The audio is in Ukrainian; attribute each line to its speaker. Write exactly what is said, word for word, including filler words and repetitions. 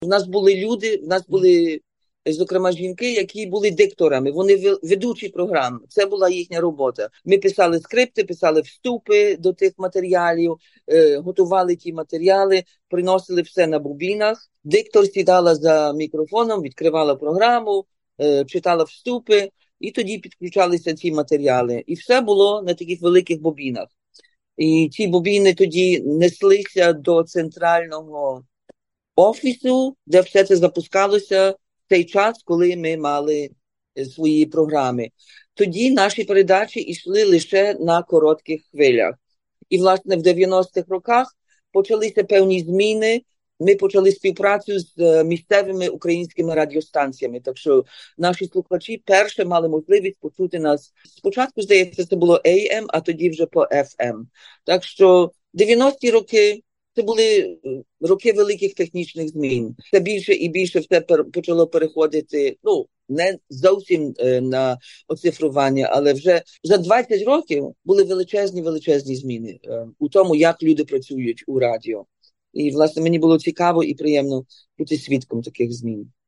Speaker 1: У нас були люди, у нас були, зокрема, жінки, які були дикторами, вони ведучі програм. Це була їхня робота. Ми писали скрипти, писали вступи до тих матеріалів, е, готували ті матеріали, приносили все на бубінах. Диктор сідала за мікрофоном, відкривала програму, е, читала вступи, і тоді підключалися ці матеріали. І все було на таких великих бобінах. І ці бобіни тоді неслися до центрального офісу, де все це запускалося в той час, коли ми мали свої програми. Тоді наші передачі йшли лише на коротких хвилях. І, власне, в дев'яностих роках почалися певні зміни. Ми почали співпрацю з місцевими українськими радіостанціями. Так що наші слухачі перше мали можливість почути нас. Спочатку, здається, це було ей ем, а тоді вже по еф ем. Так що дев'яності роки це були роки великих технічних змін. Все більше і більше все почало переходити, ну, не зовсім е, на оцифрування, але вже за двадцять років були величезні-величезні зміни е, у тому, як люди працюють у радіо. І, власне, мені було цікаво і приємно бути свідком таких змін.